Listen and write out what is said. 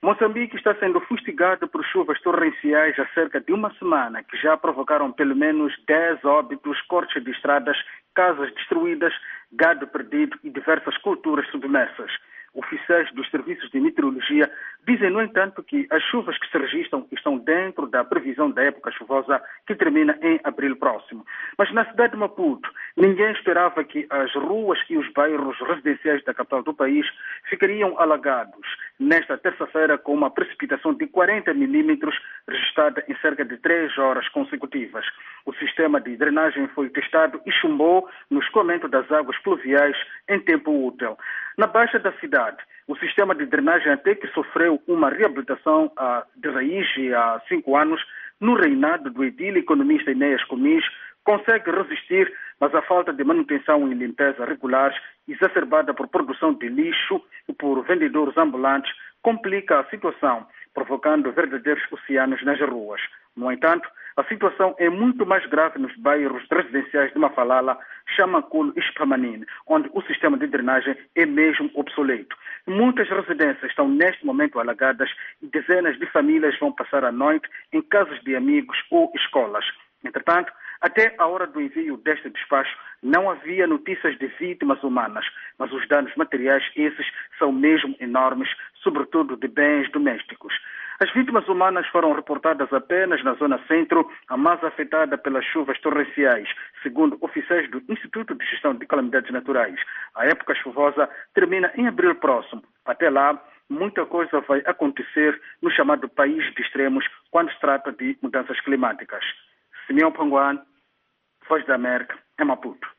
Moçambique está sendo fustigado por chuvas torrenciais há cerca de uma semana, que já provocaram pelo menos 10 óbitos, cortes de estradas, casas destruídas, gado perdido e diversas culturas submersas. Oficiais dos serviços de meteorologia dizem, no entanto, que as chuvas que se registram estão dentro da previsão da época chuvosa que termina em abril próximo. Mas na cidade de Maputo, ninguém esperava que as ruas e os bairros residenciais da capital do país ficariam alagados nesta terça-feira com uma precipitação de 40 milímetros registrada em cerca de 3 horas consecutivas. O sistema de drenagem foi testado e chumbou no escoamento das águas pluviais em tempo útil. Na baixa da cidade, o sistema de drenagem até que sofreu uma reabilitação de raiz há 5 anos, no reinado do edil economista Enéas Comis, consegue resistir, mas a falta de manutenção e limpeza regulares, exacerbada por produção de lixo e por vendedores ambulantes, complica a situação, provocando verdadeiros oceanos nas ruas. No entanto, a situação é muito mais grave nos bairros residenciais de Mafalala, Chamaculo e Spamanine, onde o sistema de drenagem é mesmo obsoleto. Muitas residências estão neste momento alagadas e dezenas de famílias vão passar a noite em casas de amigos ou escolas. Entretanto, até a hora do envio deste despacho, não havia notícias de vítimas humanas, mas os danos materiais, esses, são mesmo enormes, sobretudo de bens domésticos. As vítimas humanas foram reportadas apenas na zona centro, a mais afetada pelas chuvas torrenciais, segundo oficiais do Instituto de Gestão de Calamidades Naturais. A época chuvosa termina em abril próximo. Até lá, muita coisa vai acontecer no chamado país de extremos quando se trata de mudanças climáticas. Simeão Panguan, Voz da América, em Maputo.